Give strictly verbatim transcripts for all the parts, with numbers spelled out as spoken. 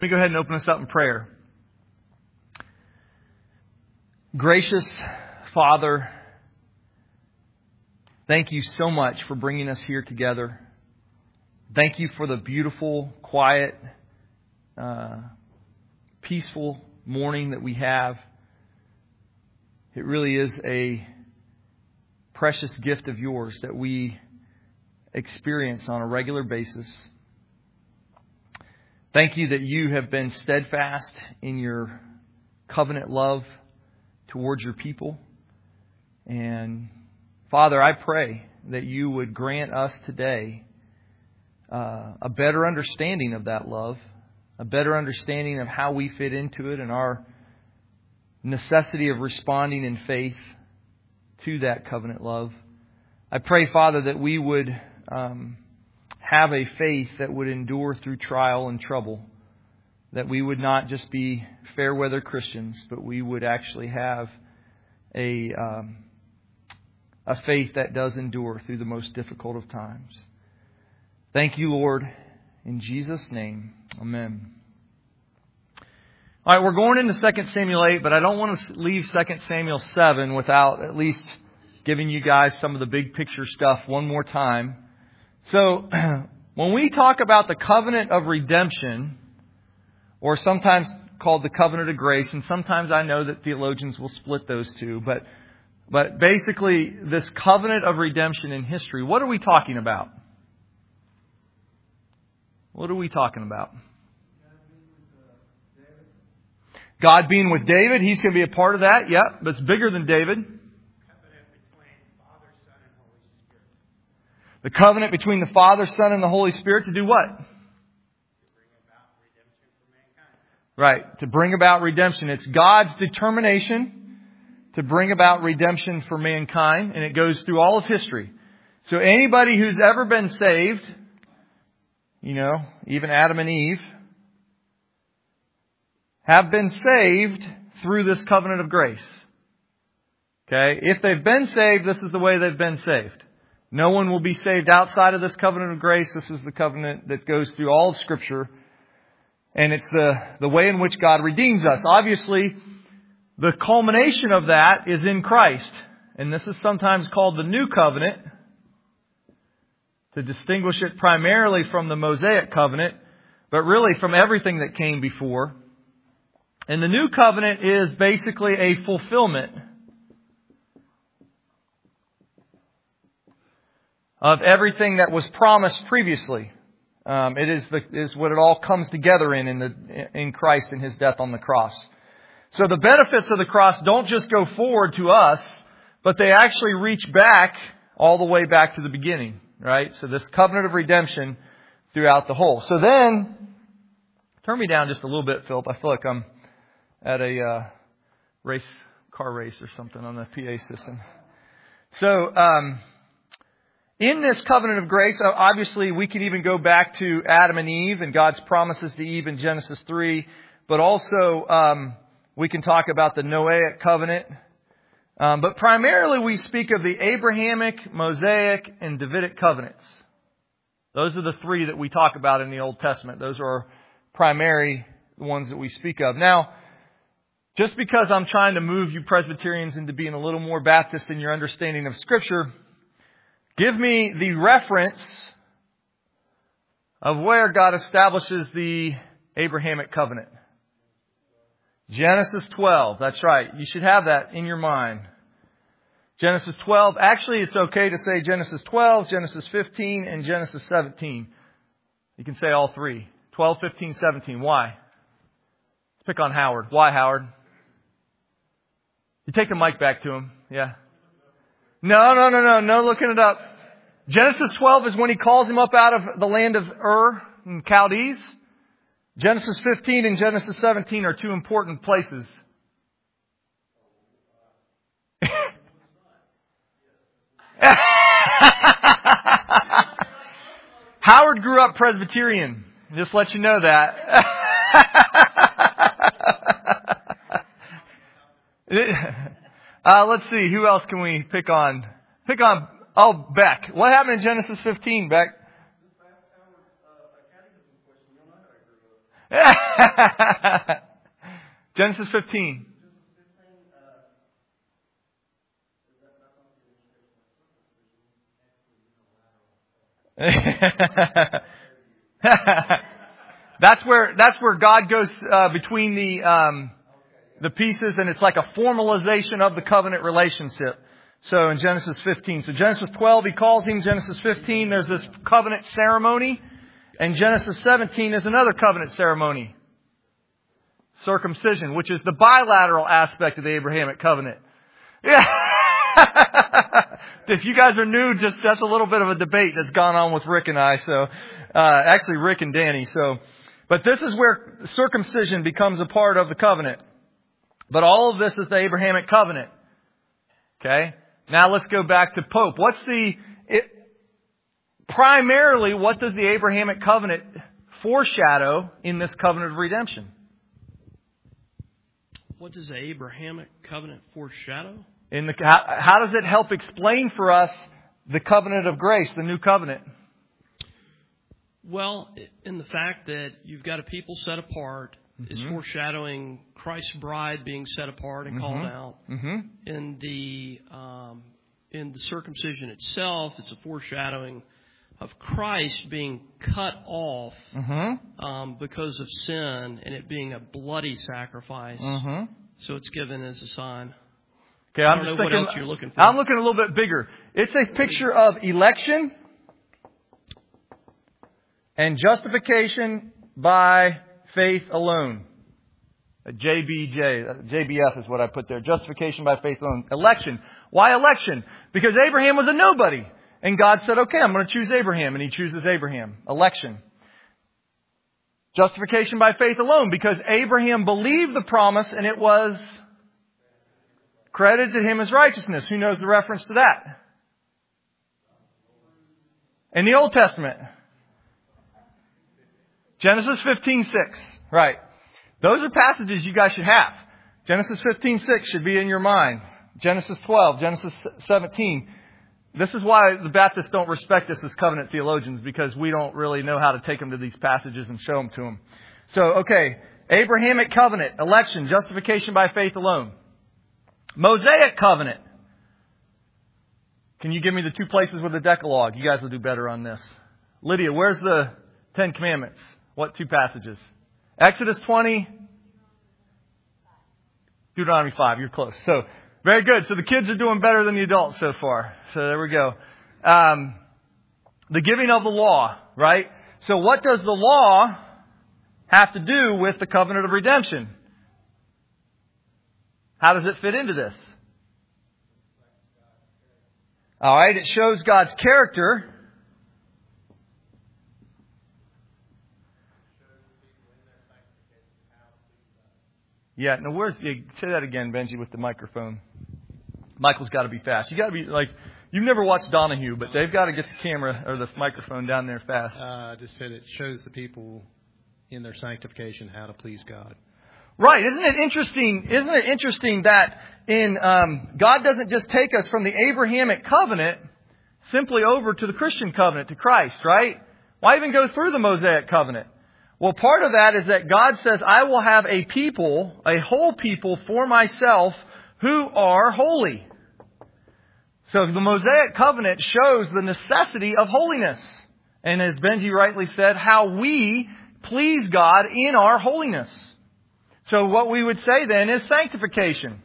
Let me go ahead and open us up in prayer. Gracious Father, thank you so much for bringing us here together. Thank you for the beautiful, quiet, uh, peaceful morning that we have. It really is a precious gift of yours that we experience on a regular basis. Thank you that you have been steadfast in your covenant love towards your people. And Father, I pray that you would grant us today uh, a better understanding of that love, a better understanding of how we fit into it and our necessity of responding in faith to that covenant love. I pray, Father, that we would um, have a faith that would endure through trial and trouble, that we would not just be fair weather Christians, but we would actually have a um, a faith that does endure through the most difficult of times. Thank you, Lord. In Jesus' name, amen. All right, we're going into Second Samuel eight, but I don't want to leave Second Samuel seven without at least giving you guys some of the big picture stuff one more time. So, when we talk about the covenant of redemption, or sometimes called the covenant of grace, and sometimes I know that theologians will split those two, but but basically this covenant of redemption in history, what are we talking about? What are we talking about? God being with David, He's going to be a part of that. Yep, but it's bigger than David. The covenant between the Father, Son, and the Holy Spirit to do what? To bring about redemption for mankind. Right, to bring about redemption. It's God's determination to bring about redemption for mankind, and it goes through all of history. So anybody who's ever been saved, you know, even Adam and Eve, have been saved through this covenant of grace. Okay, if they've been saved, this is the way they've been saved. No one will be saved outside of this covenant of grace. This is the covenant that goes through all of Scripture. And it's the, the way in which God redeems us. Obviously, the culmination of that is in Christ. And this is sometimes called the New Covenant, to distinguish it primarily from the Mosaic covenant, but really from everything that came before. And the New Covenant is basically a fulfillment of everything that was promised previously. Um, it is the, is what it all comes together in in, the, in Christ and His death on the cross. So the benefits of the cross don't just go forward to us, but they actually reach back all the way back to the beginning, right? So this covenant of redemption throughout the whole. So then, turn me down just a little bit, Philip. I feel like I'm at a uh, race, car race or something on the P A system. So, um, in this covenant of grace, obviously we can even go back to Adam and Eve and God's promises to Eve in Genesis three. But also um, we can talk about the Noahic covenant. Um, but primarily we speak of the Abrahamic, Mosaic, and Davidic covenants. Those are the three that we talk about in the Old Testament. Those are our primary ones that we speak of. Now, just because I'm trying to move you Presbyterians into being a little more Baptist in your understanding of Scripture, give me the reference of where God establishes the Abrahamic covenant. Genesis twelve. That's right. You should have that in your mind. Genesis twelve. Actually, it's okay to say Genesis twelve, Genesis fifteen, and Genesis seventeen. You can say all three. twelve, fifteen, seventeen. Why? Let's pick on Howard. Why, Howard? You take the mic back to him. Yeah. No, no, no, no, no looking it up. Genesis twelve is when He calls him up out of the land of Ur and Chaldees. Genesis fifteen and Genesis seventeen are two important places. Howard grew up Presbyterian. Just let you know that. uh, let's see. Who else can we pick on? Pick on, oh, Beck. What happened in Genesis fifteen, Beck? Genesis fifteen. that's where that's where God goes uh, between the um, the pieces, and it's like a formalization of the covenant relationship. So in Genesis fifteen, so Genesis twelve, He calls him. Genesis fifteen, there's this covenant ceremony, and Genesis seventeen is another covenant ceremony, circumcision, which is the bilateral aspect of the Abrahamic covenant. Yeah. If you guys are new, just that's a little bit of a debate that's gone on with Rick and I. So, uh, actually Rick and Danny. So, but this is where circumcision becomes a part of the covenant. But all of this is the Abrahamic covenant. Okay. Now let's go back to Pope. What's the, it, primarily, what does the Abrahamic covenant foreshadow in this covenant of redemption? What does the Abrahamic covenant foreshadow? In the, how, how does it help explain for us the covenant of grace, the new covenant? Well, in the fact that you've got a people set apart, mm-hmm. is foreshadowing Christ's bride being set apart and mm-hmm. called out. Mm-hmm. In the um, in the circumcision itself, it's a foreshadowing of Christ being cut off mm-hmm. um, because of sin, and it being a bloody sacrifice. Mm-hmm. So it's given as a sign. Okay, I'm I don't just know thinking, what else you're looking for. I'm looking a little bit bigger. It's a picture of election and justification by faith alone. J B J, J B F is what I put there. Justification by faith alone. Election. Why election? Because Abraham was a nobody. And God said, okay, I'm going to choose Abraham. And He chooses Abraham. Election. Justification by faith alone. Because Abraham believed the promise and it was credited to him as righteousness. Who knows the reference to that? In the Old Testament. Genesis fifteen six. Right. Those are passages you guys should have. Genesis fifteen six should be in your mind. Genesis twelve, Genesis seventeen. This is why the Baptists don't respect us as covenant theologians, because we don't really know how to take them to these passages and show them to them. So, okay. Abrahamic covenant, election, justification by faith alone. Mosaic covenant. Can you give me the two places with the Decalogue? You guys will do better on this. Lydia, where's the Ten Commandments? What two passages? Exodus twenty. Deuteronomy five. You're close. So, very good. So the kids are doing better than the adults so far. So there we go. Um, the giving of the law, right? So what does the law have to do with the covenant of redemption? How does it fit into this? All right, it shows God's character. Yeah, no, where's, yeah, say that again, Benji, with the microphone. Michael's got to be fast. You got to be like, you've never watched Donahue, but they've got to get the camera or the microphone down there fast. Uh, I just said it shows the people in their sanctification how to please God. Right. Isn't it interesting? Isn't it interesting that in um, God doesn't just take us from the Abrahamic covenant simply over to the Christian covenant, to Christ, right? Why even go through the Mosaic covenant? Well, part of that is that God says, I will have a people, a whole people for myself who are holy. So the Mosaic covenant shows the necessity of holiness. And as Benji rightly said, how we please God in our holiness. So what we would say then is sanctification.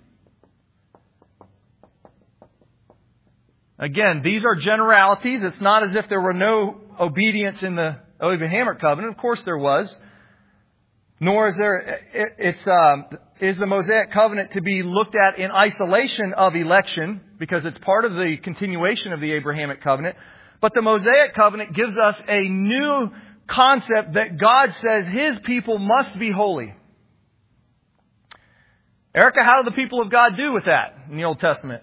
Again, these are generalities. It's not as if there were no obedience in the Abrahamic covenant. Of course there was. Nor is there, it, it's, um, is the Mosaic covenant to be looked at in isolation of election, because it's part of the continuation of the Abrahamic covenant. But the Mosaic covenant gives us a new concept that God says His people must be holy. Erica, how did the people of God do with that in the Old Testament?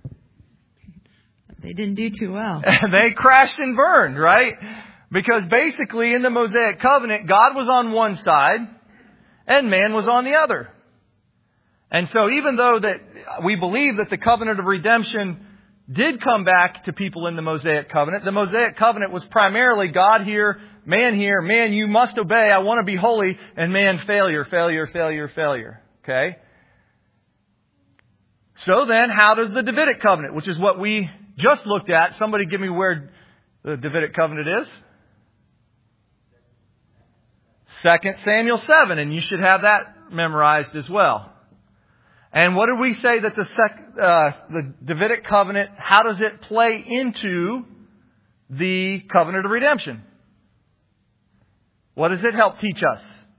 They didn't do too well. They crashed and burned, right? Because basically in the Mosaic covenant, God was on one side and man was on the other. And so even though that we believe that the covenant of redemption did come back to people in the Mosaic covenant, the Mosaic covenant was primarily God here man here, man, you must obey, I want to be holy, and man, failure, failure, failure, failure. Okay? So then, how does the Davidic covenant, which is what we just looked at, somebody give me where the Davidic covenant is? Second Samuel seven, and you should have that memorized as well. And what did we say that the sec, uh, the Davidic covenant, how does it play into the covenant of redemption? What does it help teach us?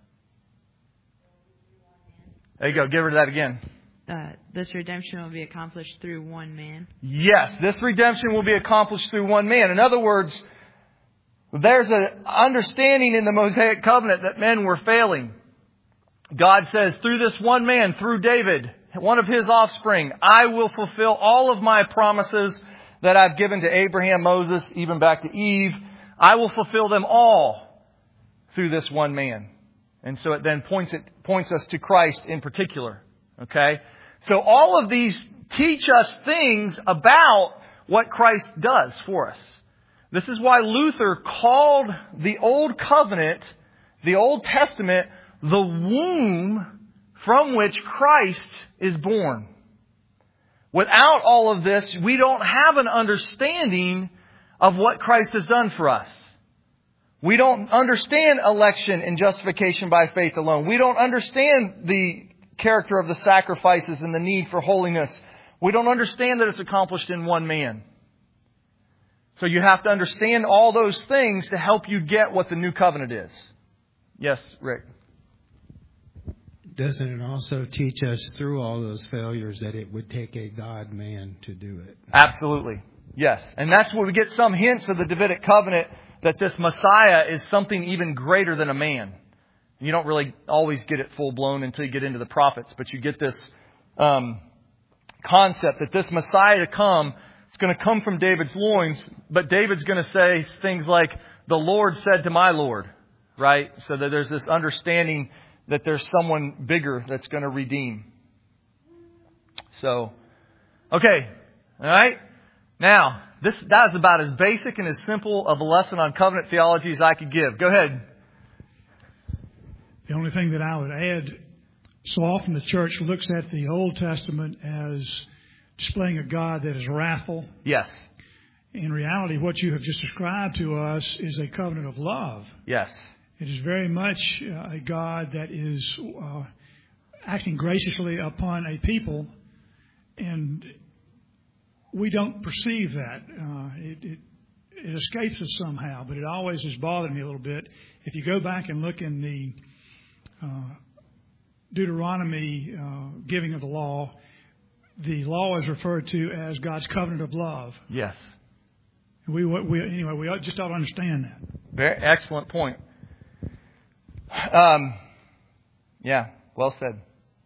There you go. Give her that again. Uh, this redemption will be accomplished through one man. Yes, this redemption will be accomplished through one man. In other words, there's an understanding in the Mosaic covenant that men were failing. God says, through this one man, through David, one of his offspring, I will fulfill all of my promises that I've given to Abraham, Moses, even back to Eve. I will fulfill them all through this one man. And so it then points it points us to Christ in particular. Okay? So all of these teach us things about what Christ does for us. This is why Luther called the Old Covenant, the Old Testament, the womb from which Christ is born. Without all of this, we don't have an understanding of what Christ has done for us. We don't understand election and justification by faith alone. We don't understand the character of the sacrifices and the need for holiness. We don't understand that it's accomplished in one man. So you have to understand all those things to help you get what the new covenant is. Yes, Rick. Doesn't it also teach us through all those failures that it would take a God-man to do it? Absolutely. Yes. And that's where we get some hints of the Davidic covenant that this Messiah is something even greater than a man. You don't really always get it full-blown until you get into the prophets, but you get this um, concept that this Messiah to come, it's going to come from David's loins, but David's going to say things like, the Lord said to my Lord, right? So that there's this understanding that there's someone bigger that's going to redeem. So, okay. All right. Now, this that is about as basic and as simple of a lesson on covenant theology as I could give. Go ahead. The only thing that I would add, so often the church looks at the Old Testament as displaying a God that is wrathful. Yes. In reality, what you have just described to us is a covenant of love. Yes. It is very much uh, a God that is uh, acting graciously upon a people, and we don't perceive that. Uh, it, it, it escapes us somehow, but it always has bothered me a little bit. If you go back and look in the uh, Deuteronomy uh, giving of the law, the law is referred to as God's covenant of love. Yes. We, we anyway, we just ought to understand that. Very excellent point. Um, yeah, well said.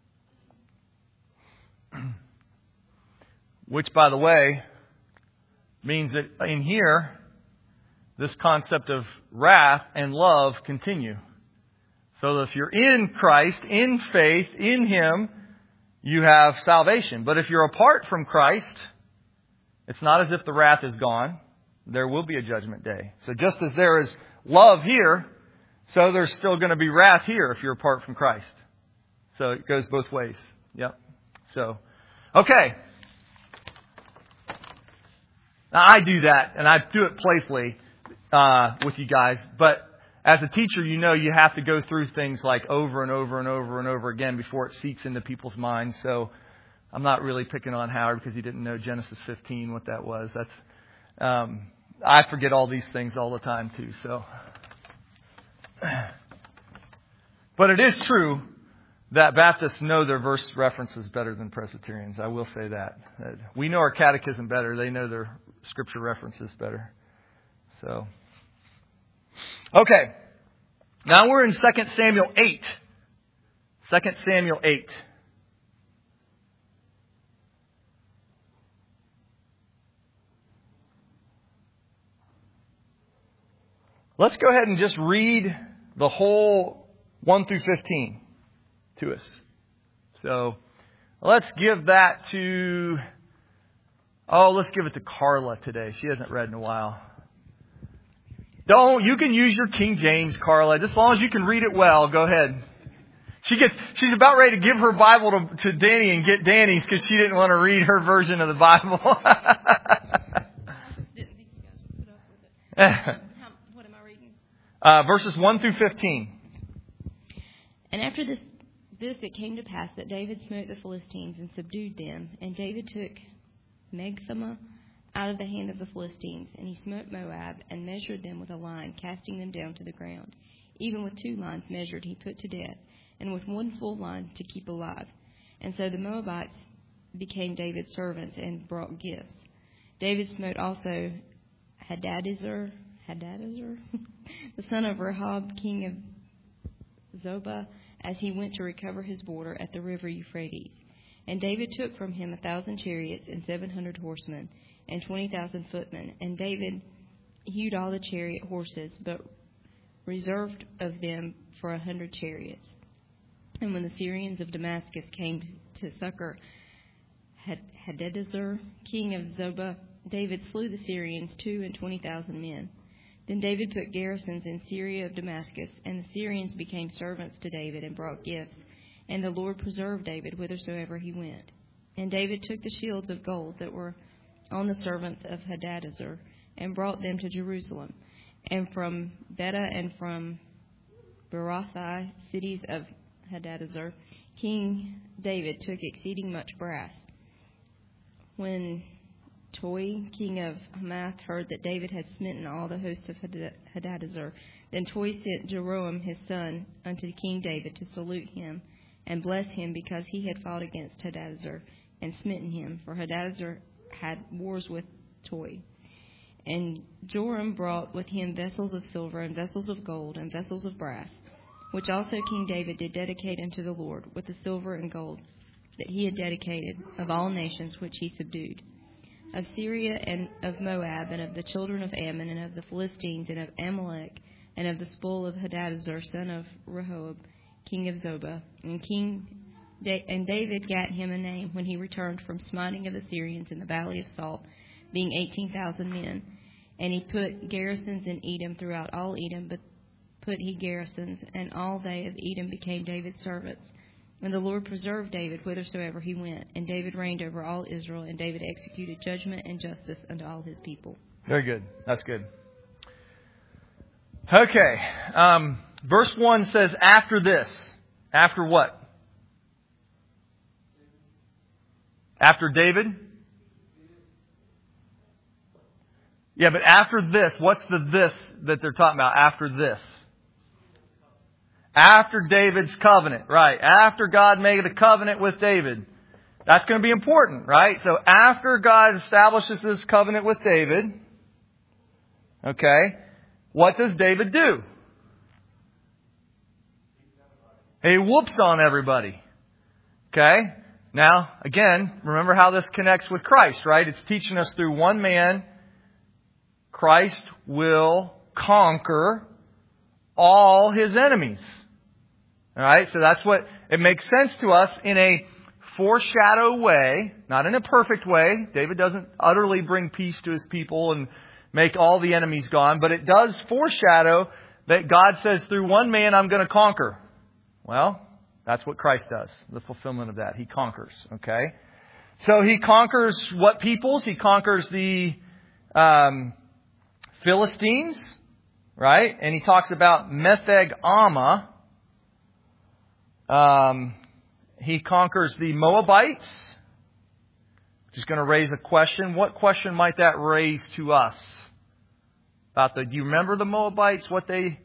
Which, by the way, means that in here, this concept of wrath and love continue. So that if you're in Christ, in faith, in Him, you have salvation. But if you're apart from Christ, it's not as if the wrath is gone. There will be a judgment day. So just as there is love here, so there's still going to be wrath here if you're apart from Christ. So it goes both ways. Yep. So, okay. Now I do that, and I do it playfully uh, with you guys. But as a teacher, you know you have to go through things like over and over and over and over again before it seeps into people's minds. So I'm not really picking on Howard because he didn't know Genesis fifteen, what that was. That's um, I forget all these things all the time too. So. But it is true that Baptists know their verse references better than Presbyterians. I will say that. We know our catechism better. They know their scripture references better. So, okay. Now we're in Second Samuel eight. Second Samuel eight. Let's go ahead and just read the whole one through fifteen to us. So let's give that to, oh, let's give it to Carla today. She hasn't read in a while. Don't, you can use your King James, Carla. Just as long as you can read it well, go ahead. She gets, she's about ready to give her Bible to, to Danny and get Danny's because she didn't want to read her version of the Bible. Didn't think you guys would put up with it. How, what am I reading? Uh, verses one through fifteen. And after this, this it came to pass that David smote the Philistines and subdued them. And David took Meghthama out of the hand of the Philistines. And he smote Moab and measured them with a line, casting them down to the ground. Even with two lines measured he put to death, and with one full line to keep alive. And so the Moabites became David's servants and brought gifts. David smote also Hadadezer, Hadadezer, the son of Rehob, king of Zobah, as he went to recover his border at the river Euphrates. And David took from him a thousand chariots and seven hundred horsemen and twenty thousand footmen. And David hewed all the chariot horses, but reserved of them for a hundred chariots. And when the Syrians of Damascus came to succor Hadadezer, king of Zobah, David slew the Syrians two and twenty thousand men. Then David put garrisons in Syria of Damascus, and the Syrians became servants to David and brought gifts. And the Lord preserved David whithersoever he went. And David took the shields of gold that were on the servants of Hadadezer and brought them to Jerusalem. And from Beta and from Berothai, cities of Hadadezer, King David took exceeding much brass. When Toi, king of Hamath, heard that David had smitten all the hosts of Hadadezer, then Toi sent Jeroam his son unto King David to salute him and bless him, because he had fought against Hadadezer and smitten him, for Hadadezer had wars with Toi. And Joram brought with him vessels of silver and vessels of gold and vessels of brass, which also King David did dedicate unto the Lord, with the silver and gold that he had dedicated of all nations which he subdued, of Syria and of Moab, and of the children of Ammon, and of the Philistines, and of Amalek, and of the spoil of Hadadezer, son of Rehob, king of Zobah. And King da- and David gat him a name when he returned from smiting of the Syrians in the valley of Salt, being eighteen thousand men. And he put garrisons in Edom throughout all Edom, but put he garrisons, and all they of Edom became David's servants. And the Lord preserved David whithersoever he went. And David reigned over all Israel, and David executed judgment and justice unto all his people. Very good. That's good. Okay. Um, verse one says, after this. After what? After David? Yeah, but after this, what's the this that they're talking about? After this. After David's covenant, right? After God made a covenant with David. That's going to be important, right? So after God establishes this covenant with David, okay, what does David do? He whoops on everybody. Okay? Now, again, remember how this connects with Christ, right? It's teaching us through one man, Christ will conquer all his enemies. All right, so that's what it makes sense to us in a foreshadow way, not in a perfect way. David doesn't utterly bring peace to his people and make all the enemies gone, but it does foreshadow that God says through one man I'm going to conquer. Well, that's what Christ does, the fulfillment of that. He conquers, okay? So he conquers what peoples? He conquers the um, Philistines, right? And he talks about Metheg Amma. Um, he conquers the Moabites, which is going to raise a question. What question might that raise to us? About the, do you remember the Moabites? What they...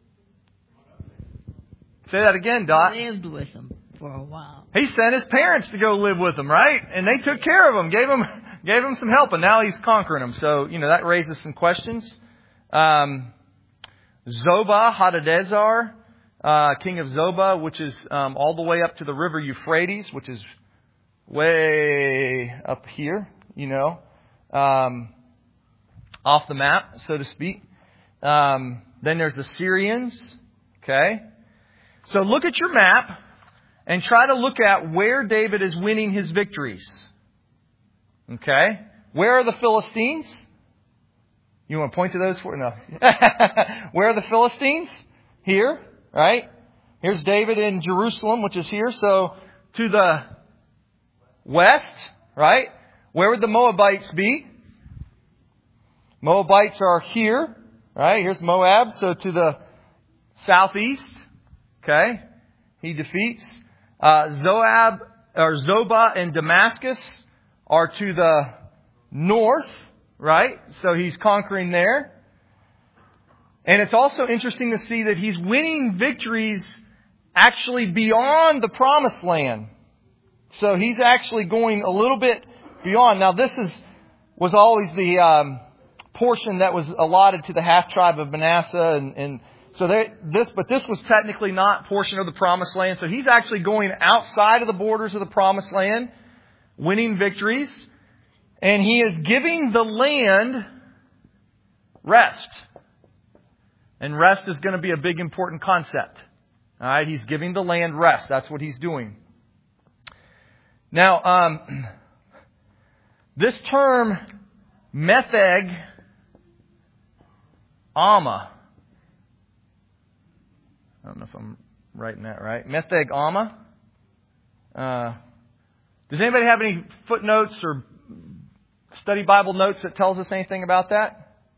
Say that again, Dot. Lived with them for a while. He sent his parents to go live with him, right? And they took care of him, gave him, gave him some help, and now he's conquering them. So, you know, that raises some questions. Um, Zobah, Hadadezer, uh, king of Zobah, which is um, all the way up to the river Euphrates, which is way up here, you know, um, off the map, so to speak. Um, then there's the Syrians, okay? So look at your map and try to look at where David is winning his victories. Okay? Where are the Philistines? You You want to point to those four? No. Where are the Philistines? Here, right? Here's David in Jerusalem, which is here. So to the west, right? Where would the Moabites be? Moabites are here, right? Here's Moab. So to the southeast, okay? He defeats. Uh, Zoab, or Zobah and Damascus are to the north, right? So he's conquering there. And it's also interesting to see that he's winning victories actually beyond the promised land. So he's actually going a little bit beyond. Now this is was always the um, portion that was allotted to the half tribe of Manasseh, and, and so they, this, but this was technically not portion of the promised land. So he's actually going outside of the borders of the promised land, winning victories, and he is giving the land rest. And rest is going to be a big important concept. All right, he's giving the land rest. That's what he's doing. Now, um, this term, Metheg Amma. I don't know if I'm writing that right. Metheg Amma. Uh, does anybody have any footnotes or study Bible notes that tells us anything about that?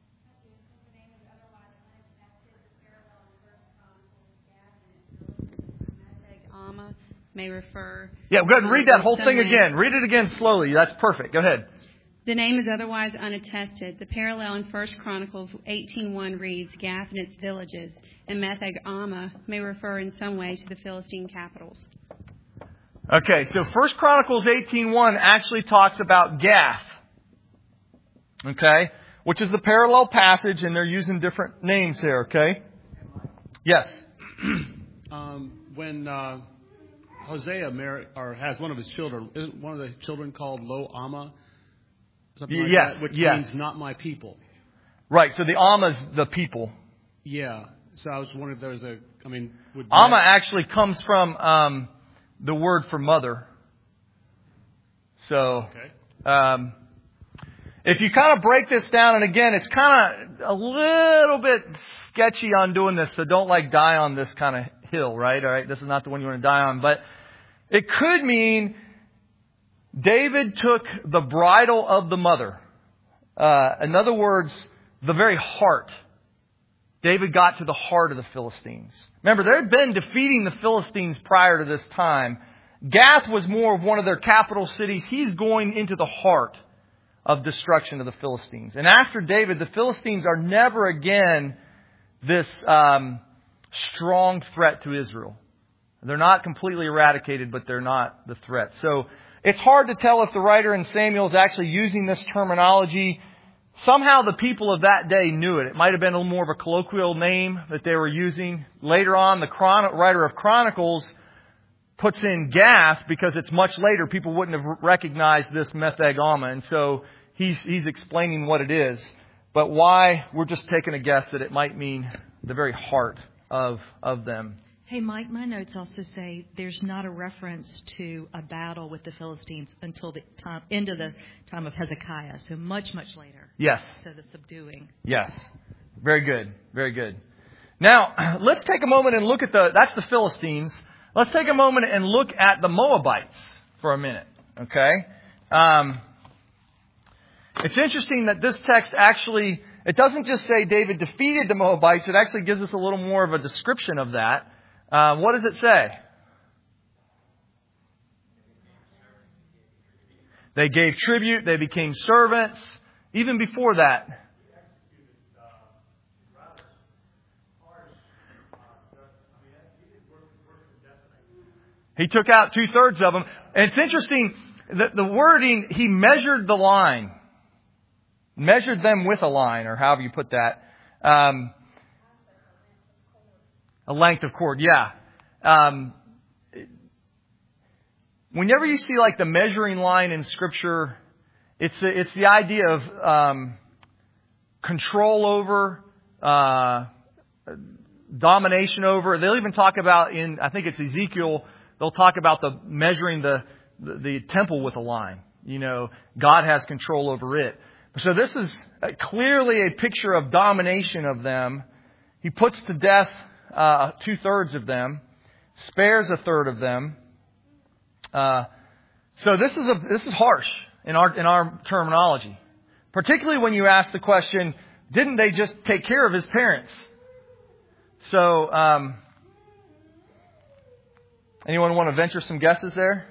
May refer. Yeah, go ahead and read that whole thing again. Read it again slowly. That's perfect. Go ahead. The name is otherwise unattested. The parallel in First Chronicles eighteen one reads, Gath and its villages, and Metheg Amma may refer in some way to the Philistine capitals. Okay, so First Chronicles eighteen one actually talks about Gath. Okay, which is the parallel passage, and they're using different names here, okay? Yes. um, when... Uh Hosea married, or has one of his children. Isn't one of the children called Lo Amma? Something like yes, that, which yes. means not my people. Right. So the Amma's the people. Yeah. So I was wondering if there was a. I mean, would Amma that... actually comes from um, the word for mother. So, okay. um, if you kind of break this down, and again, it's kind of a little bit sketchy on doing this, so don't like die on this kind of hill, right? All right. This is not the one you want to die on, but it could mean David took the bridle of the mother. Uh, in other words, the very heart. David got to the heart of the Philistines. Remember, they had been defeating the Philistines prior to this time. Gath was more of one of their capital cities. He's going into the heart of destruction of the Philistines. And after David, the Philistines are never again this um, strong threat to Israel. They're not completely eradicated, but they're not the threat. So it's hard to tell if the writer in Samuel is actually using this terminology. Somehow the people of that day knew it. It might have been a little more of a colloquial name that they were using. Later on, the chron- writer of Chronicles puts in Gath because it's much later. People wouldn't have recognized this Metheg Amma. And so he's, he's explaining what it is. But why? We're just taking a guess that it might mean the very heart of, of them. Hey, Mike, my notes also say there's not a reference to a battle with the Philistines until the time, end of the time of Hezekiah, so much, much later. Yes. So the subduing. Yes. Very good. Very good. Now, let's take a moment and look at the, that's the Philistines. Let's take a moment and look at the Moabites for a minute. Okay? Um, it's interesting that this text actually, it doesn't just say David defeated the Moabites, it actually gives us a little more of a description of that. Uh, what does it say? They gave tribute. They became servants. Even before that. He took out two-thirds of them. And it's interesting that the wording, he measured the line. Measured them with a line, or however you put that. Um, A length of cord, yeah. Um, whenever you see like the measuring line in Scripture, it's a, it's the idea of um, control over, uh, domination over. They'll even talk about in, I think it's Ezekiel, they'll talk about the measuring the, the, the temple with a line. You know, God has control over it. So this is clearly a picture of domination of them. He puts to death uh, two-thirds of them, spares a third of them. Uh, so this is a this is harsh in our in our terminology, particularly when you ask the question, didn't they just take care of his parents? So, um, anyone want to venture some guesses there?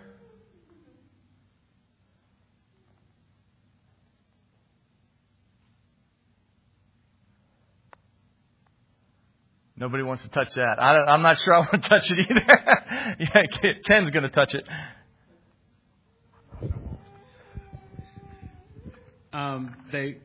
Nobody wants to touch that. I don't, I'm not sure I want to touch it either. Yeah, Ken's going to touch it. Um, they.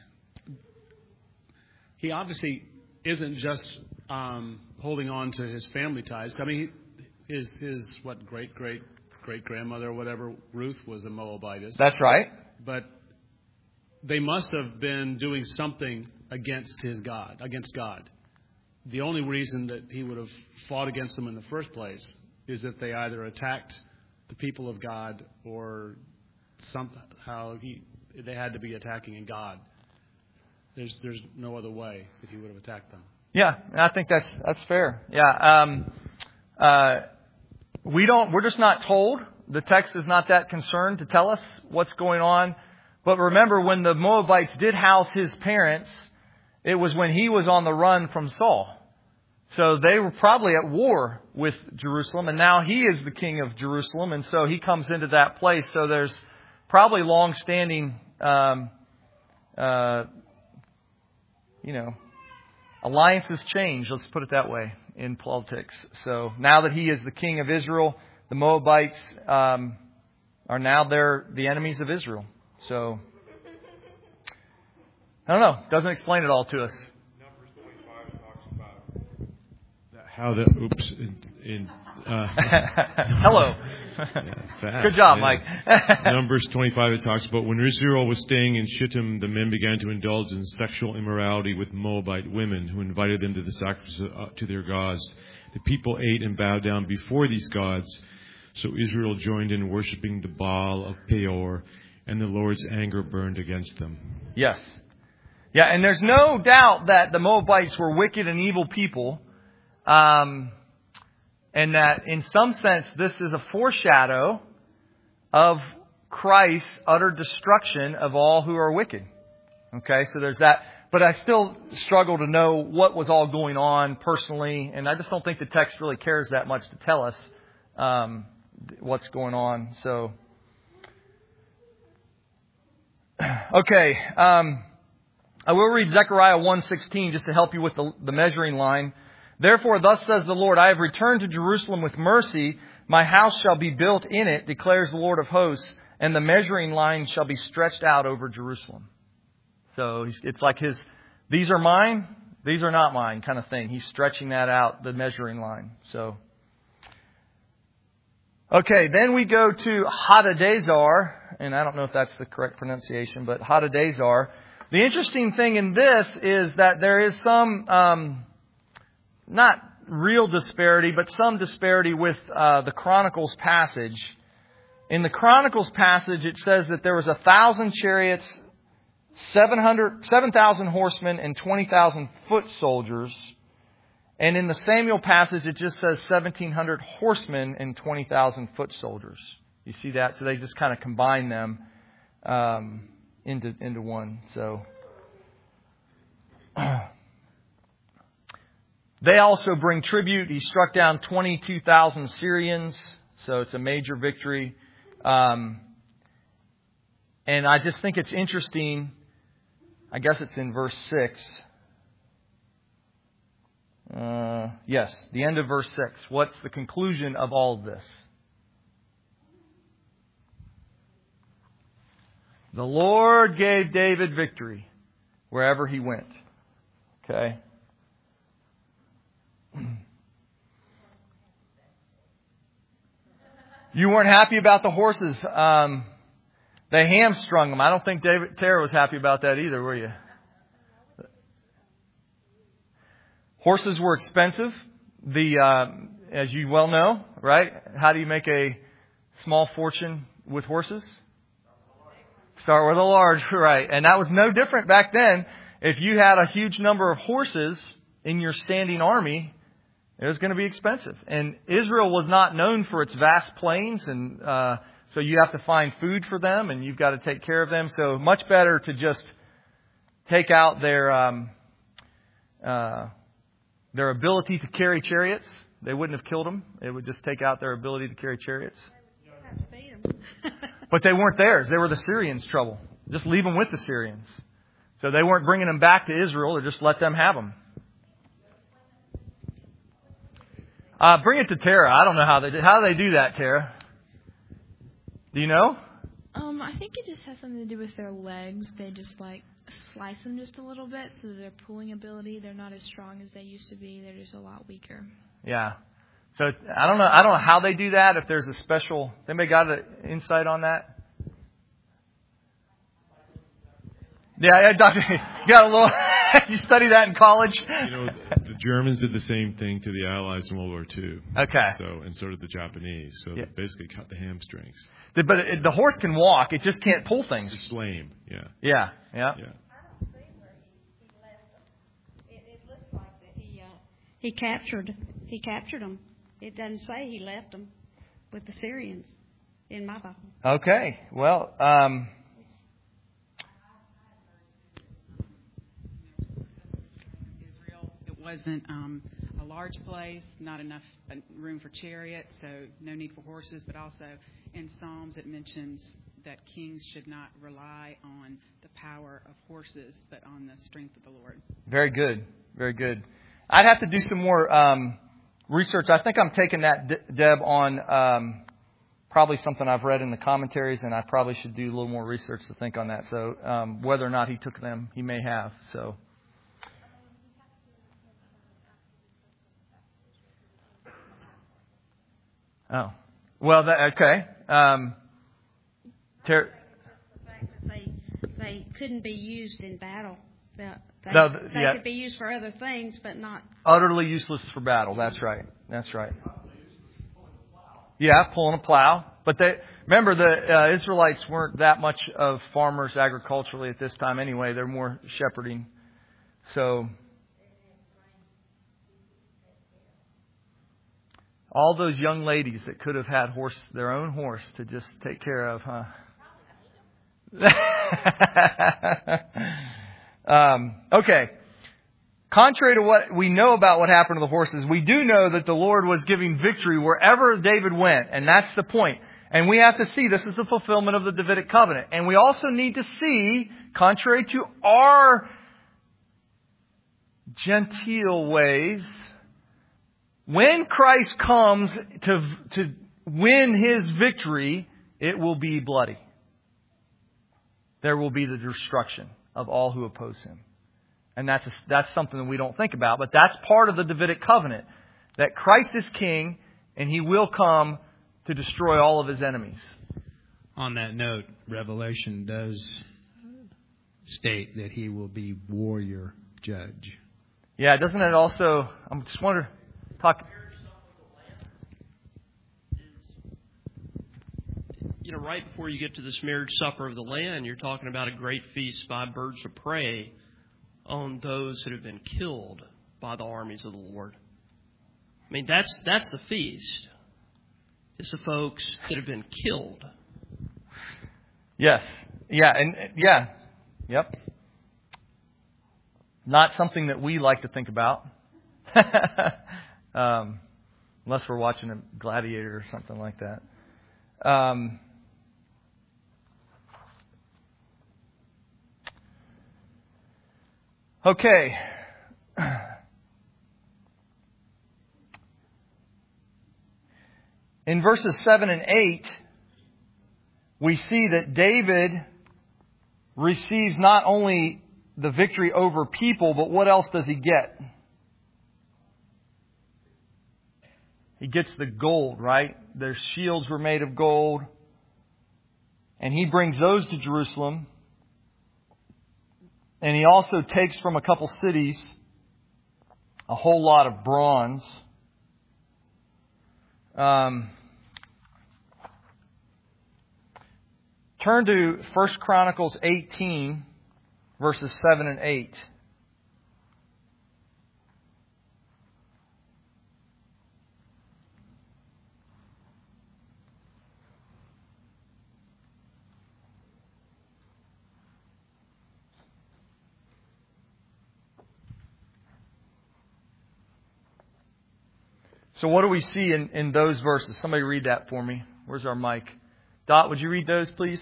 He obviously isn't just um, holding on to his family ties. I mean, his his what great great great grandmother or whatever, Ruth, was a Moabitess. That's right. But they must have been doing something against his God, against God. The only reason that he would have fought against them in the first place is if they either attacked the people of God or somehow he, they had to be attacking in God. There's there's no other way that he would have attacked them. Yeah, I think that's that's fair. Yeah, um, uh, we don't. We're just not told. The text is not that concerned to tell us what's going on. But remember, when the Moabites did house his parents, it was when he was on the run from Saul. So they were probably at war with Jerusalem, and now he is the king of Jerusalem, and so he comes into that place. So there's probably long-standing, um, uh, you know, alliances change, let's put it that way, in politics. So now that he is the king of Israel, the Moabites um, are now they're the enemies of Israel. So, I don't know. Doesn't explain it all to us. Numbers twenty-five talks about how the, oops, in, in uh, hello. Yeah, fast, Good job, yeah. Mike. Numbers twenty-five, it talks about when Israel was staying in Shittim, the men began to indulge in sexual immorality with Moabite women who invited them to the sacrifice to their gods. The people ate and bowed down before these gods. So Israel joined in worshiping the Baal of Peor, and the Lord's anger burned against them. Yes. Yeah, and there's no doubt that the Moabites were wicked and evil people. Um, and that in some sense, this is a foreshadow of Christ's utter destruction of all who are wicked. Okay, so there's that. But I still struggle to know what was all going on personally. And I just don't think the text really cares that much to tell us um, what's going on. So, okay. Um, I will read Zechariah one sixteen just to help you with the, the measuring line. Therefore, thus says the Lord, I have returned to Jerusalem with mercy. My house shall be built in it, declares the Lord of hosts, and the measuring line shall be stretched out over Jerusalem. So it's like his, these are mine, these are not mine kind of thing. He's stretching that out, the measuring line. So, okay, then we go to Hadadezar, and I don't know if that's the correct pronunciation, but Hadadezar. The interesting thing in this is that there is some, um, not real disparity, but some disparity with uh, the Chronicles passage. In the Chronicles passage, it says that there was a thousand chariots, seven hundred, seven thousand horsemen, and twenty thousand foot soldiers. And in the Samuel passage, it just says seventeen hundred horsemen and twenty thousand foot soldiers. You see that? So they just kind of combine them um, into into one. So they also bring tribute. He struck down twenty-two thousand Syrians, so it's a major victory. Um, and I just think it's interesting. I guess it's in verse six. Uh, yes, the end of verse six. What's the conclusion of all of this? The Lord gave David victory wherever he went. Okay. You weren't happy about the horses. Um, they hamstrung them. I don't think David Tara was happy about that either, were you? Horses were expensive. The uh, as you well know, right? How do you make a small fortune with horses? Start with a large, right. And that was no different back then. If you had a huge number of horses in your standing army, it was going to be expensive. And Israel was not known for its vast plains, and uh, so you have to find food for them, and you've got to take care of them. So much better to just take out their um, uh, their ability to carry chariots. They wouldn't have killed them. It would just take out their ability to carry chariots. But they weren't theirs. They were the Syrians' trouble. Just leave them with the Syrians. So they weren't bringing them back to Israel, or just let them have them. Uh, bring it to Tara. I don't know how they do, how do they do that, Tara. Do you know? Um, I think it just has something to do with their legs. They just like slice them just a little bit, so their pulling ability, they're not as strong as they used to be. They're just a lot weaker. Yeah. So I don't know. I don't know how they do that. If there's a special, anybody got an insight on that? Yeah, yeah, Doctor, you got a little. You study that in college. You know, the Germans did the same thing to the Allies in World War Two. Okay. So and so did the Japanese. So Yeah. they basically cut the hamstrings. The- But it, the horse can walk. It just can't pull things. It's lame. Yeah. Yeah. Yeah. Yeah. He captured. He captured them. It doesn't say he left them with the Syrians in my Bible. Okay. Well, um, Israel, it wasn't um, a large place, not enough uh, room for chariots, so no need for horses. But also in Psalms it mentions that kings should not rely on the power of horses, but on the strength of the Lord. very good. Very good. I'd have to do some more um, research. I think I'm taking that, De- Deb, on um, probably something I've read in the commentaries, and I probably should do a little more research to think on that. So um, whether or not he took them, he may have. So. Oh. Well, that, okay. Um, ter- The fact that they they couldn't be used in battle. They, they, No, they yeah. could be used for other things, but not. Utterly useless for battle. That's right. That's right. Yeah, pulling a plow. But they remember the uh, Israelites weren't that much of farmers agriculturally at this time anyway. They're more shepherding. So all those young ladies that could have had horse, their own horse to just take care of, huh? um, okay. Contrary to what we know about what happened to the horses, we do know that the Lord was giving victory wherever David went. And that's the point. And we have to see this is the fulfillment of the Davidic covenant. And we also need to see, contrary to our genteel ways, when Christ comes to, to win His victory, it will be bloody. There will be the destruction of all who oppose Him. And that's, a, that's something that we don't think about. But that's part of the Davidic covenant. That Christ is king and He will come to destroy all of His enemies. On that note, Revelation does state that He will be warrior judge. Yeah, doesn't it also... I'm just wondering... Talk. You know, right before you get to this marriage supper of the Lamb, you're talking about a great feast by birds of prey on those that have been killed by the armies of the Lord. I mean, that's that's the feast. It's the folks that have been killed. Yes. Yeah, and yeah. Yep. Not something that we like to think about. um, unless we're watching a Gladiator or something like that. Um, okay. In verses seven and eight, we see that David receives not only the victory over people, but what else does he get? He gets the gold, right? Their shields were made of gold. And he brings those to Jerusalem. And he also takes from a couple cities a whole lot of bronze. Um, Turn to First Chronicles eighteen, verses seven and eight. So what do we see in, in those verses? Somebody read that for me. Where's our mic? Dot, would you read those, please?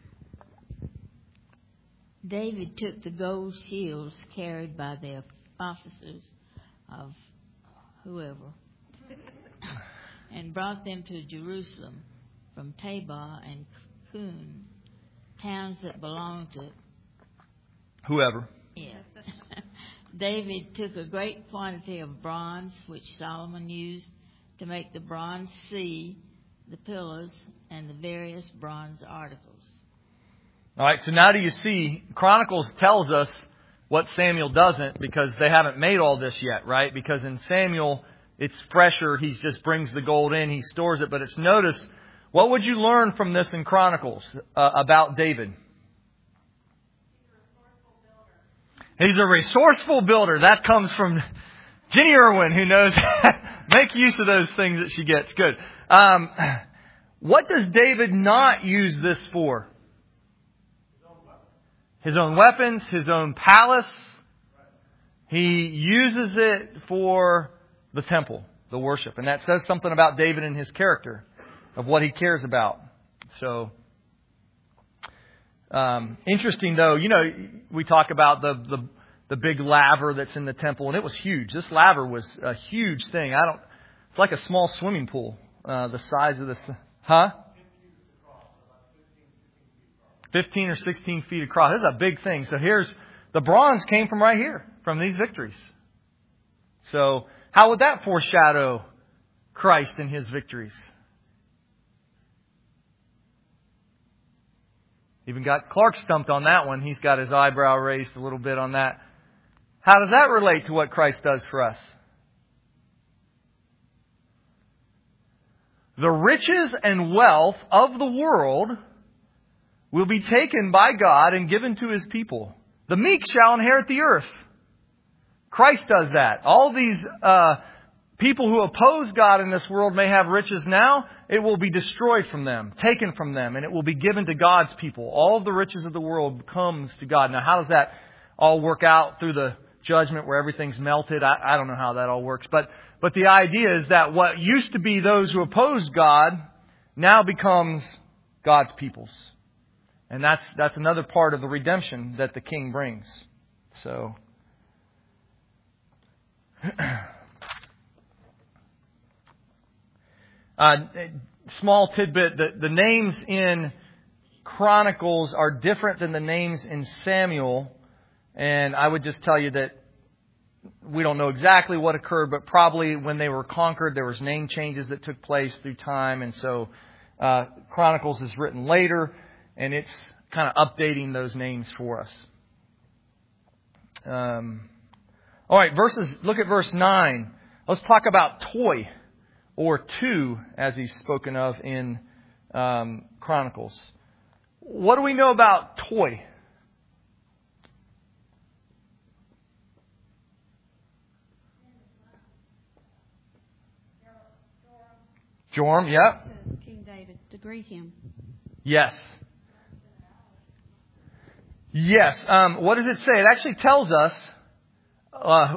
David took the gold shields carried by the officers of whoever and brought them to Jerusalem from Tabor and Kun, towns that belonged to whoever. Yeah. David took a great quantity of bronze, which Solomon used to make the bronze sea, the pillars, and the various bronze articles. All right, so now do you see, Chronicles tells us what Samuel doesn't, because they haven't made all this yet, right? Because in Samuel, it's fresher. He just brings the gold in, he stores it. But it's notice, what would you learn from this in Chronicles uh, about David? He's a resourceful builder. That comes from Jenny Irwin, who knows make use of those things that she gets. Good. Um, what does David not use this for? His own weapons, his own palace. He uses it for the temple, the worship. And that says something about David and his character, of what he cares about. So, um, interesting though, you know, we talk about the, the, the big laver that's in the temple, and it was huge. This laver was a huge thing. I don't, it's like a small swimming pool, uh, the size of this, huh? fifteen or sixteen feet across. This is a big thing. So here's, the bronze came from right here, from these victories. So how would that foreshadow Christ and His victories? Even got Clark stumped on that one. He's got his eyebrow raised a little bit on that. How does that relate to what Christ does for us? The riches and wealth of the world will be taken by God and given to His people. The meek shall inherit the earth. Christ does that. All these uh, people who oppose God in this world may have riches now. It will be destroyed from them, taken from them, and it will be given to God's people. All of the riches of the world comes to God. Now, how does that all work out through the judgment where everything's melted? I, I don't know how that all works. But, but the idea is that what used to be those who oppose God now becomes God's people's. And that's that's another part of the redemption that the King brings. So, uh, small tidbit: the, the names in Chronicles are different than the names in Samuel, and I would just tell you that we don't know exactly what occurred, but probably when they were conquered, there was name changes that took place through time, and so uh, Chronicles is written later. And it's kind of updating those names for us. Um, all right, verses. Look at verse nine. Let's talk about toy, or two, as he's spoken of in um, Chronicles. What do we know about toy? Joram, yeah. King David to greet him. Yes. Yes. Um, what does it say? It actually tells us. Uh,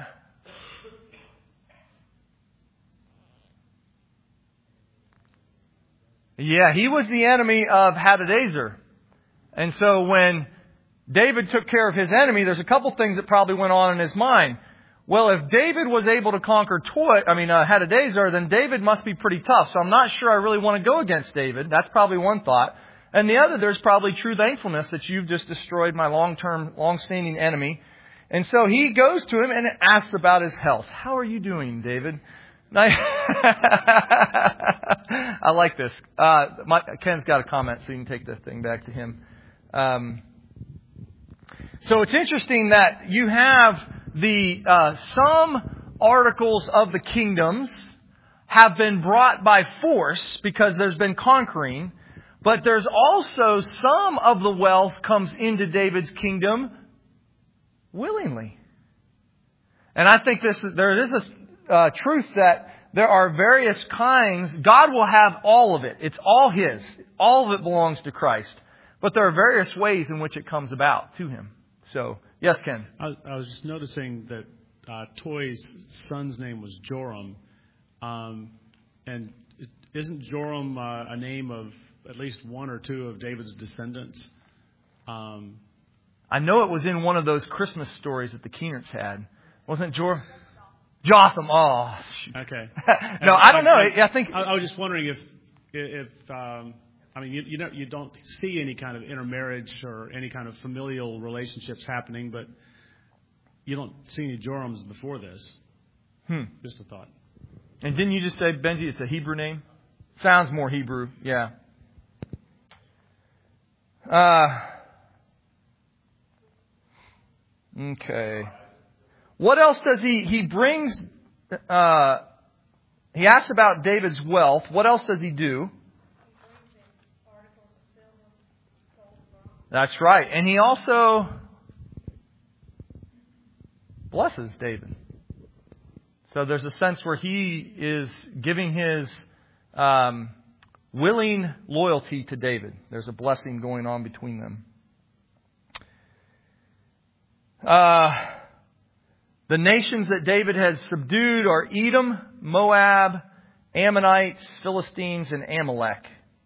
yeah, he was the enemy of Hadadezer. And so when David took care of his enemy, there's a couple things that probably went on in his mind. Well, if David was able to conquer Toy, I mean uh, Hadadezer, then David must be pretty tough. So I'm not sure I really want to go against David. That's probably one thought. And the other, there's probably true thankfulness that you've just destroyed my long-term, long-standing enemy. And so he goes to him and asks about his health. How are you doing, David? I like this. Uh, my, Ken's got a comment, so you can take this thing back to him. Um, so it's interesting that you have the uh, some articles of the kingdoms have been brought by force because there's been conquering. But there's also some of the wealth comes into David's kingdom willingly. And I think this is, there is a uh, truth that there are various kinds. God will have all of it. It's all His. All of it belongs to Christ. But there are various ways in which it comes about to Him. So, yes, Ken? I was, I was just noticing that uh, Toy's son's name was Joram. Um, and isn't Joram uh, a name of at least one or two of David's descendants? Um, I know it was in one of those Christmas stories that the Keeners had. Wasn't it Joram? Jotham. Oh, shoot. Okay. no, I don't know. I, I think I, I was just wondering if, if um, I mean, you, you know, you don't see any kind of intermarriage or any kind of familial relationships happening, but you don't see any Jorams before this. Hmm. Just a thought. And didn't you just say, Benji, it's a Hebrew name? Sounds more Hebrew. Yeah. Uh. Okay. What else does he, he brings, uh, he asks about David's wealth. What else does he do? That's right. And he also blesses David. So there's a sense where he is giving his um, willing loyalty to David. There's a blessing going on between them. Uh, the nations that David has subdued are Edom, Moab, Ammonites, Philistines, and Amalek.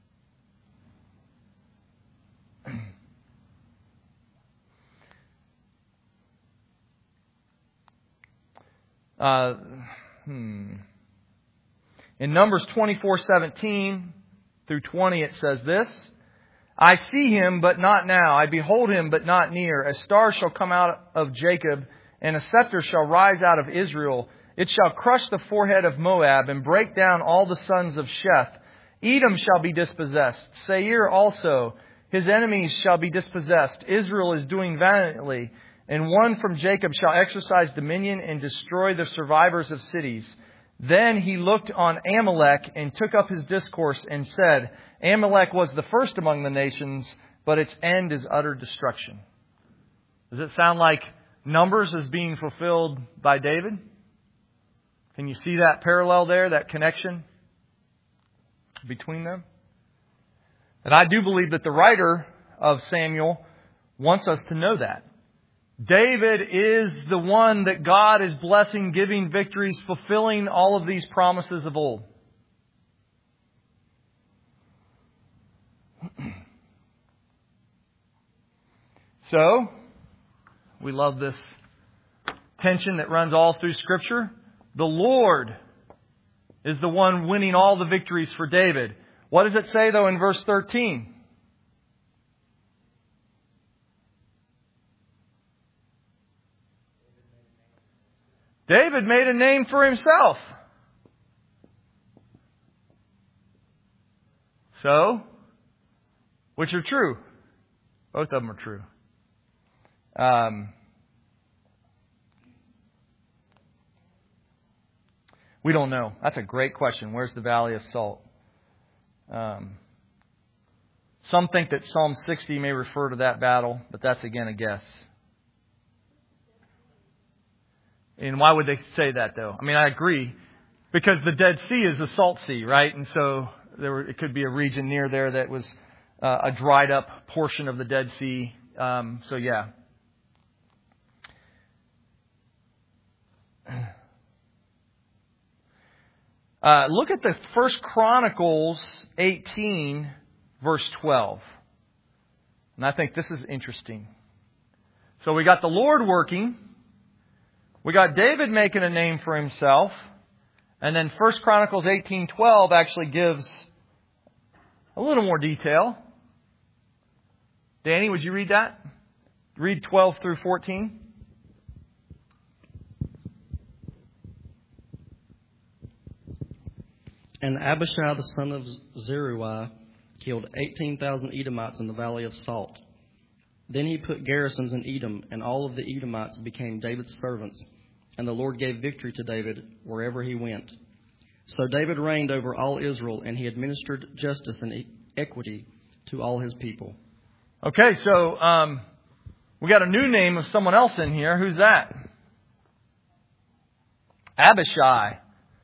Uh, hmm. In Numbers twenty-four seventeen through twenty, it says this: I see him, but not now. I behold him, but not near. A star shall come out of Jacob, and a scepter shall rise out of Israel. It shall crush the forehead of Moab, and break down all the sons of Sheth. Edom shall be dispossessed. Seir also. His enemies shall be dispossessed. Israel is doing valiantly. And one from Jacob shall exercise dominion and destroy the survivors of cities. Then he looked on Amalek and took up his discourse and said, Amalek was the first among the nations, but its end is utter destruction. Does it sound like Numbers is being fulfilled by David? Can you see that parallel there, that connection between them? And I do believe that the writer of Samuel wants us to know that. David is the one that God is blessing, giving victories, fulfilling all of these promises of old. So, we love this tension that runs all through Scripture. The Lord is the one winning all the victories for David. What does it say, though, in verse thirteen? David made a name for himself. So, which are true? Both of them are true. Um, we don't know. That's a great question. Where's the Valley of Salt? Um, some think that Psalm sixty may refer to that battle, but that's again a guess. And why would they say that, though? I mean, I agree. Because the Dead Sea is the Salt Sea, right? And so there were, it could be a region near there that was uh, a dried up portion of the Dead Sea. Um, so, yeah. Uh, look at the First Chronicles eighteen, verse twelve. And I think this is interesting. So we got the Lord working. We got David making a name for himself. And then First Chronicles eighteen twelve actually gives a little more detail. Danny, would you read that? Read twelve through fourteen. And Abishai the son of Zeruiah killed eighteen thousand Edomites in the Valley of Salt. Then he put garrisons in Edom, and all of the Edomites became David's servants. And the Lord gave victory to David wherever he went. So David reigned over all Israel, and he administered justice and equity to all his people. Okay, so um, we got a new name of someone else in here. Who's that? Abishai.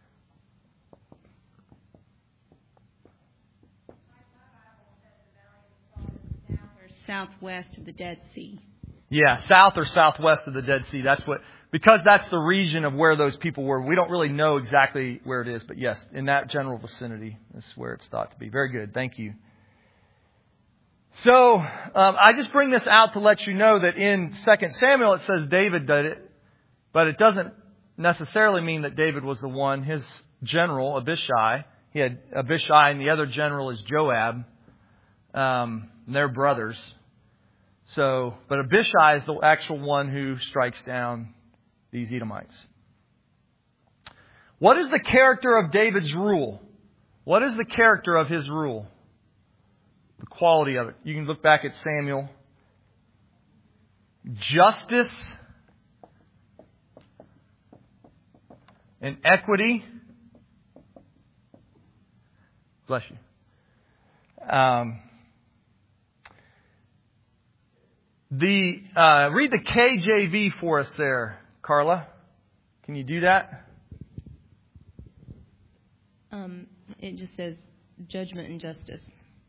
Southwest of the Dead Sea. Yeah, south or southwest of the Dead Sea. That's what, because that's the region of where those people were. We don't really know exactly where it is, but yes, in that general vicinity is where it's thought to be. Very good. Thank you. So, um, I just bring this out to let you know that in Second Samuel it says David did it, but it doesn't necessarily mean that David was the one. His general, Abishai, he had Abishai, and the other general is Joab. Um, and they're brothers. So, but Abishai is the actual one who strikes down these Edomites. What is the character of David's rule? What is the character of his rule? The quality of it. You can look back at Samuel. Justice and equity. Bless you. Um, The uh, read the K J V for us there, Carla. Can you do that? Um, it just says judgment and justice.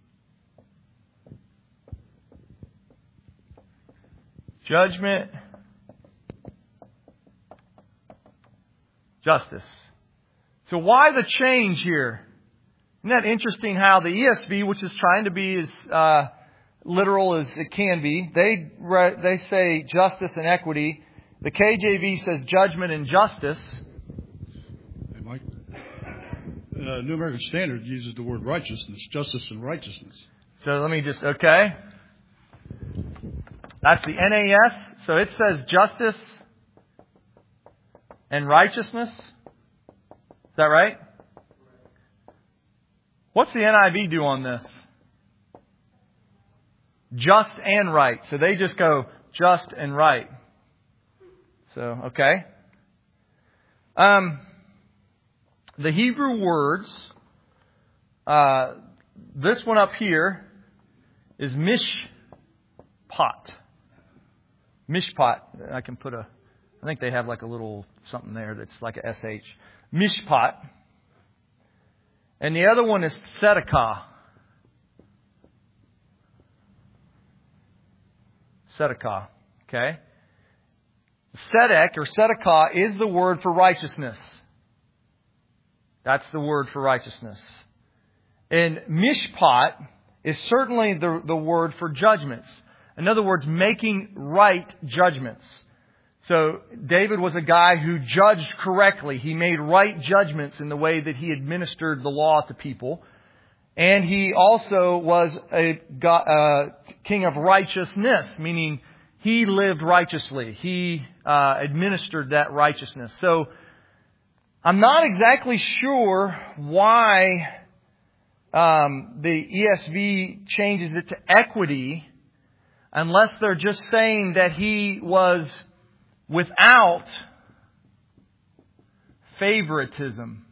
Judgment, justice. So why the change here? Isn't that interesting how the E S V, which is trying to be as uh, literal as it can be, they they say justice and equity. The K J V says judgment and justice. Hey, Mike. Uh, New American Standard uses the word righteousness, justice and righteousness. So let me just, okay. That's the N A S. So it says justice and righteousness. Is that right? What's the N I V do on this? Just and right. So they just go just and right. So, okay. Um, the Hebrew words, uh, this one up here is mishpat. Mishpat. I can put a, I think they have like a little something there that's like a S H. Mishpat. And the other one is tzedakah. Tzedakah. Okay? Tzedek or tzedakah is the word for righteousness. That's the word for righteousness. And mishpat is certainly the, the word for judgments. In other words, making right judgments. So David was a guy who judged correctly. He made right judgments in the way that he administered the law to people. And he also was a God, uh, king of righteousness, meaning he lived righteously. He uh, administered that righteousness. So I'm not exactly sure why um, the E S V changes it to equity, unless they're just saying that he was without favoritism.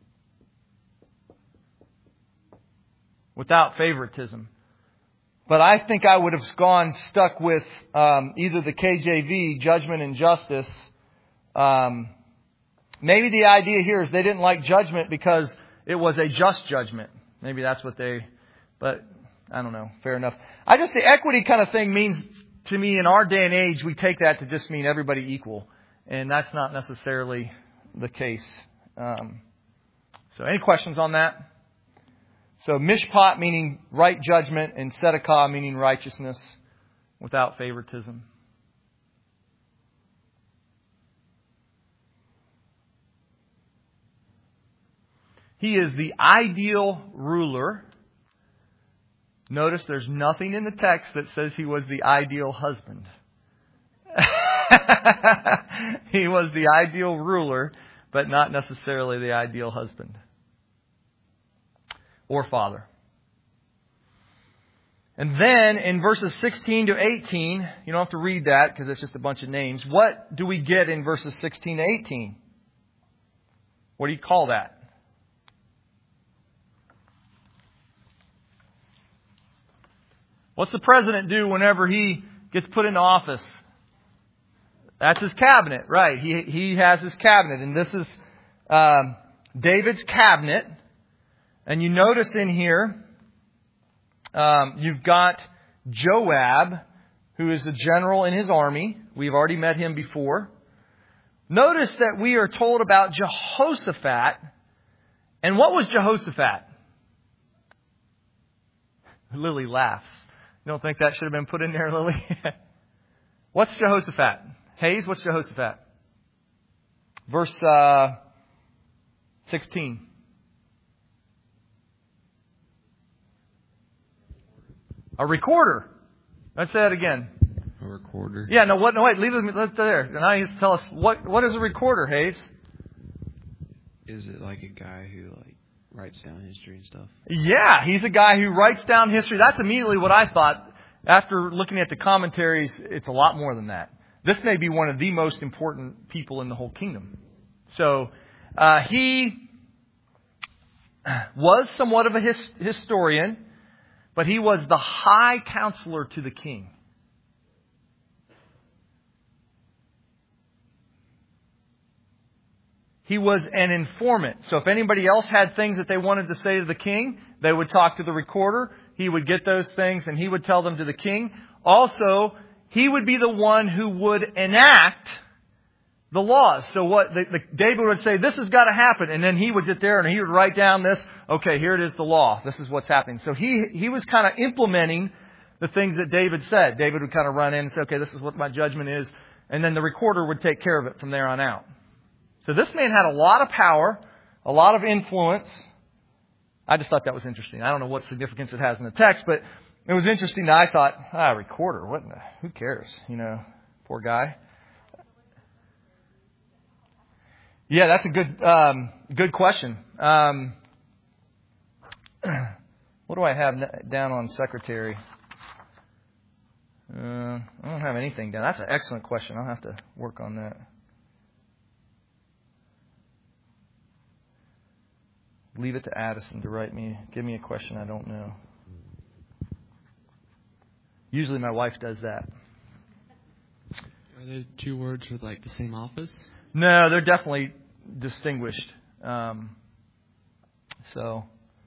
Without favoritism. But I think I would have gone stuck with um, either the K J V, judgment and justice. Um, maybe the idea here is they didn't like judgment because it was a just judgment. Maybe that's what they, but I don't know. Fair enough. I just, the equity kind of thing means, to me, in our day and age, we take that to just mean everybody equal. And that's not necessarily the case. Um, so any questions on that? So mishpat meaning right judgment and tzedakah meaning righteousness without favoritism. He is the ideal ruler. Notice there's nothing in the text that says he was the ideal husband. He was the ideal ruler, but not necessarily the ideal husband or father. And then in verses sixteen to eighteen, you don't have to read that because it's just a bunch of names. What do we get in verses sixteen to eighteen? What do you call that? What's the president do whenever he gets put into office? That's his cabinet, right? He he has his cabinet, and this is um, David's cabinet. And you notice in here, um, you've got Joab, who is a general in his army. We've already met him before. Notice that we are told about Jehoshaphat. And what was Jehoshaphat? Lily laughs. You don't think that should have been put in there, Lily? What's Jehoshaphat? Hayes, what's Jehoshaphat? Verse uh, sixteen. A recorder. Let's say it again. A recorder. Yeah, no, what? No, wait, leave it let there. Now you just tell us what what is a recorder, Hayes? Is it like a guy who like writes down history and stuff? Yeah, he's a guy who writes down history. That's immediately what I thought. After looking at the commentaries, it's a lot more than that. This may be one of the most important people in the whole kingdom. So uh, he was somewhat of a his, historian, but he was the high counselor to the king. He was an informant. So if anybody else had things that they wanted to say to the king, they would talk to the recorder. He would get those things and he would tell them to the king. Also, he would be the one who would enact the laws. So what the, the, David would say, this has got to happen. And then he would get there and he would write down this. Okay, here it is, the law. This is what's happening. So he, he was kind of implementing the things that David said. David would kind of run in and say, okay, this is what my judgment is. And then the recorder would take care of it from there on out. So this man had a lot of power, a lot of influence. I just thought that was interesting. I don't know what significance it has in the text, but it was interesting that I thought, ah, recorder, what? Who cares? You know, poor guy. Yeah, that's a good, um, good question. Um, what do I have down on secretary? Uh, I don't have anything down. That's an excellent question. I'll have to work on that. Leave it to Addison to write me, give me a question I don't know. Usually my wife does that. Are there two words with like the same office? No, they're definitely distinguished. Um, so.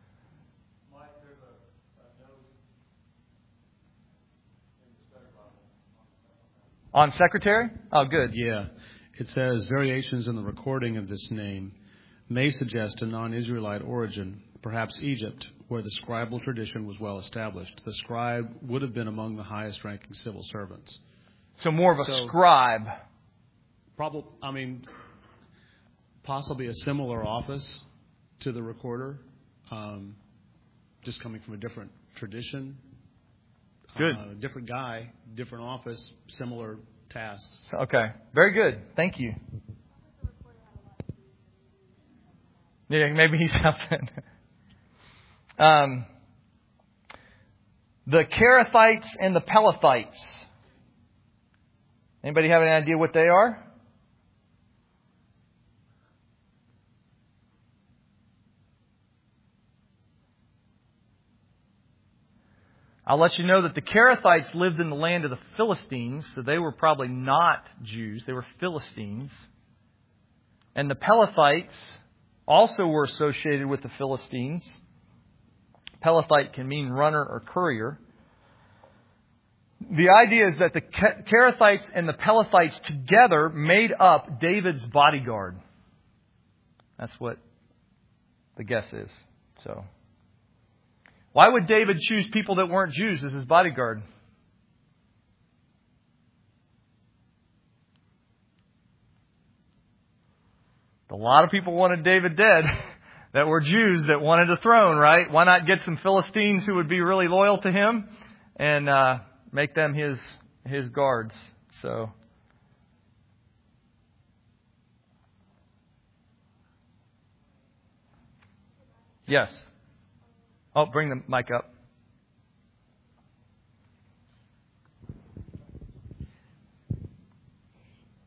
On secretary? Oh, good. Yeah. It says variations in the recording of this name may suggest a non-Israelite origin, perhaps Egypt, where the scribal tradition was well established. The scribe would have been among the highest-ranking civil servants. So more of a so, scribe. Probably, I mean, possibly a similar office to the recorder, um, just coming from a different tradition. Good. Uh, different guy, different office, similar tasks. Okay. Very good. Thank you. Yeah, maybe he's something. um, the Kerethites and the Pelethites. Anybody have any idea what they are? I'll let you know that the Kerethites lived in the land of the Philistines, so they were probably not Jews. They were Philistines. And the Pelethites also were associated with the Philistines. Pelethite can mean runner or courier. The idea is that the Kerethites and the Pelethites together made up David's bodyguard. That's what the guess is. So, why would David choose people that weren't Jews as his bodyguard? A lot of people wanted David dead that were Jews that wanted the throne, right? Why not get some Philistines who would be really loyal to him and uh, make them his his guards? So, yes. Oh, bring the mic up.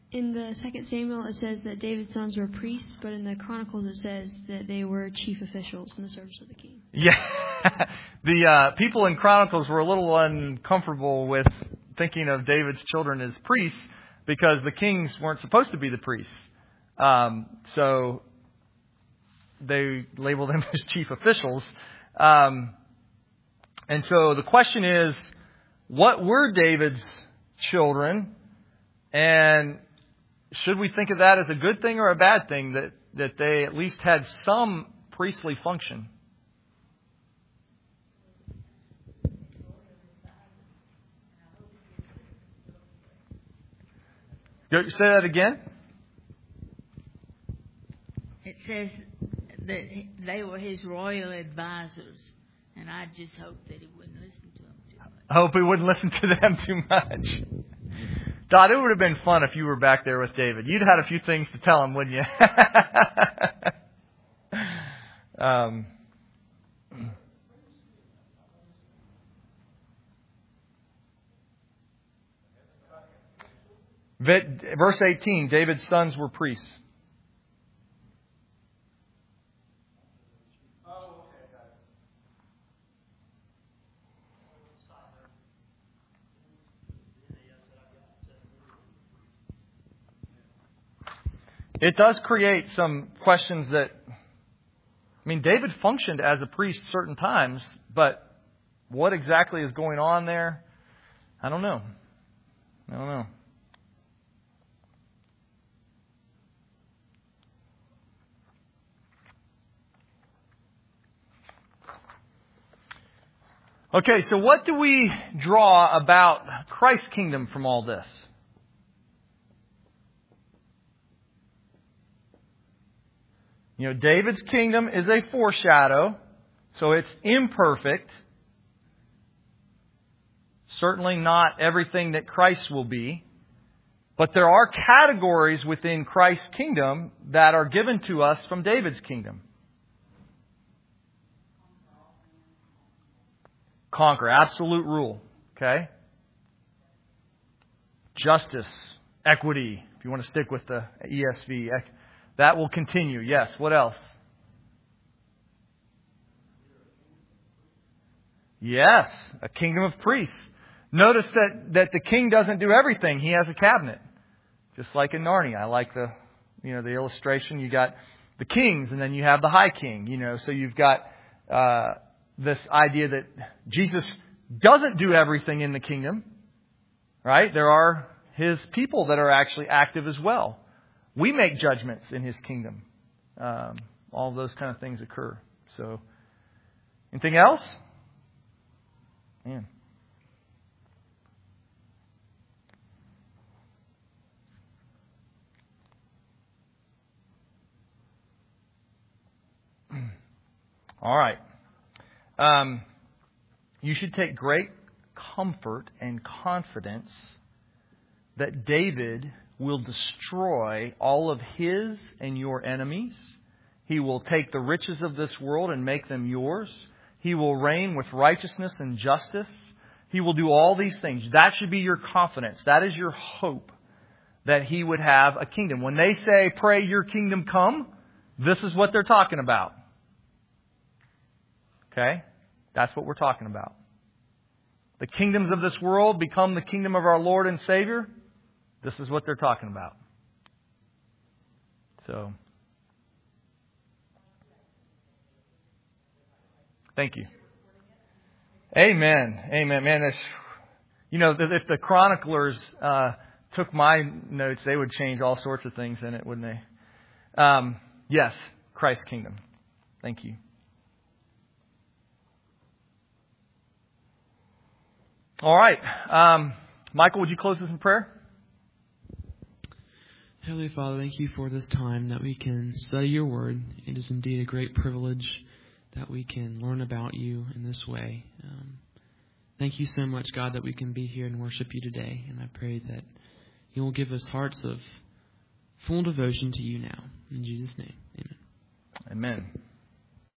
in the Second Samuel, it says that David's sons were priests, but in the Chronicles, it says that they were chief officials in the service of the king. Yeah. the uh, people in Chronicles were a little uncomfortable with thinking of David's children as priests because the kings weren't supposed to be the priests. Um, so they labeled them as chief officials. Um, and so the question is, what were David's children? And should we think of that as a good thing or a bad thing, that, that they at least had some priestly function? Say that again. It says that they were his royal advisors, and I just hope that he wouldn't listen to them too much. I hope he wouldn't listen to them too much. Todd, it would have been fun if you were back there with David. You'd had a few things to tell him, wouldn't you? um, verse eighteen, David's sons were priests. It does create some questions that, I mean, David functioned as a priest certain times, but what exactly is going on there? I don't know. I don't know. Okay, so what do we draw about Christ's kingdom from all this? You know, David's kingdom is a foreshadow, so it's imperfect. Certainly not everything that Christ will be. But there are categories within Christ's kingdom that are given to us from David's kingdom. Conquer, absolute rule. Okay? Justice, equity, if you want to stick with the E S V. That will continue. Yes. What else? Yes. A kingdom of priests. Notice that, that the king doesn't do everything. He has a cabinet. Just like in Narnia. I like the, you know, the illustration. You got the kings and then you have the high king, you know, so you've got, uh, this idea that Jesus doesn't do everything in the kingdom, right? There are His people that are actually active as well. We make judgments in His kingdom. Um, all of those kind of things occur. So, anything else? Man. All right. Um, you should take great comfort and confidence that David will destroy all of his and your enemies. He will take the riches of this world and make them yours. He will reign with righteousness and justice. He will do all these things. That should be your confidence. That is your hope, that He would have a kingdom. When they say, pray your kingdom come, this is what they're talking about. Okay? That's what we're talking about. The kingdoms of this world become the kingdom of our Lord and Savior. This is what they're talking about. So, thank you. Amen. Amen. Man, it's, you know, if the chroniclers uh, took my notes, they would change all sorts of things in it, wouldn't they? Um, yes, Christ's kingdom. Thank you. All right. Um, Michael, would you close us in prayer? Heavenly Father, thank you for this time that we can study your word. It is indeed a great privilege that we can learn about you in this way. Um, thank you so much, God, that we can be here and worship you today. And I pray that you will give us hearts of full devotion to you now. In Jesus' name, amen. Amen.